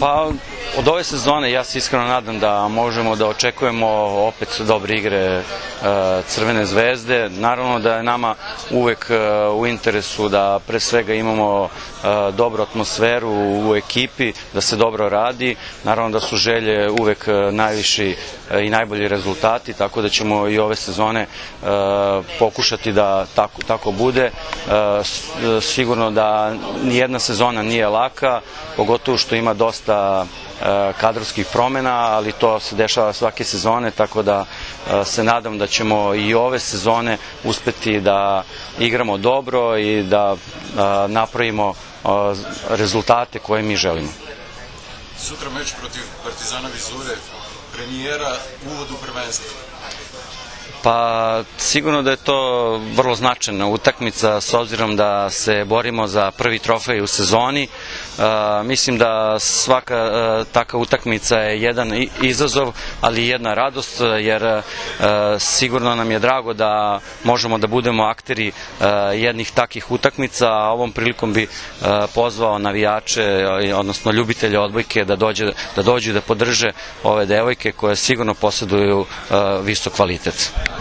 Pa od ove sezone ja se iskreno nadam da možemo da očekujemo opet dobre igre Crvene zvezde. Naravno da je nama uvek u interesu da pre svega imamo dobru atmosferu u ekipi, da se dobro radi. Naravno da su želje uvek najviši i najbolji rezultati, tako da ćemo i ove sezone pokušati da tako bude. Sigurno da nijedna sezona nije laka, pogotovo što ima dosta kadrovskih promena, ali to se dešava svake sezone, tako da se nadam da ćemo i ove sezone uspeti da igramo dobro i da napravimo rezultate koje mi želimo. Sutra meč protiv Partizana Vizure, premijera, uvod u prvenstvo. Pa sigurno da je to vrlo značajna utakmica s obzirom da se borimo za prvi trofej u sezoni. Mislim da svaka taka utakmica je jedan izazov, ali i jedna radost, jer sigurno nam je drago da možemo da budemo akteri jednih takih utakmica, a ovom prilikom bi pozvao navijače, odnosno ljubitelje odbojke da dođu da podrže ove devojke koje sigurno posjeduju visok kvalitet.